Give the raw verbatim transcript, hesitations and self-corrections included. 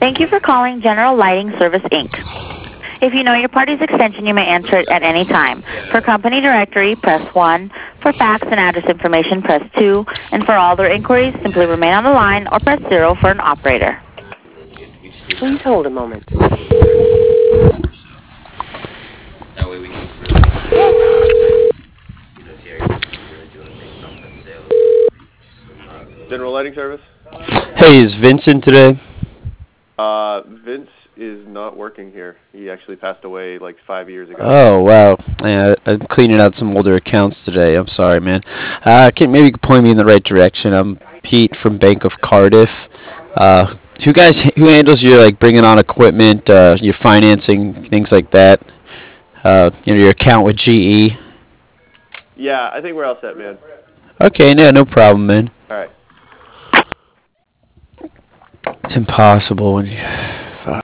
Thank you for calling General Lighting Service, Incorporated. If you know your party's extension, you may enter it at any time. For company directory, press one. For fax and address information, press two. And for all other inquiries, simply remain on the line or press zero for an operator. Please hold a moment. That way we can really, because here we're really doing a big bump in sales. General Lighting Service? Hey, is Vincent today? Uh, Vince is not working here. He actually passed away like five years ago. Oh, wow. Yeah, I'm cleaning out some older accounts today. I'm sorry, man. Uh, can maybe you could point me in the right direction. I'm Pete from Bank of Cardiff. Uh, who guys who handles your like bringing on equipment, uh, your financing, things like that? Uh, you know, your account with G E. Yeah, I think we're all set, man. Okay, yeah, no problem, man. All right. It's impossible when you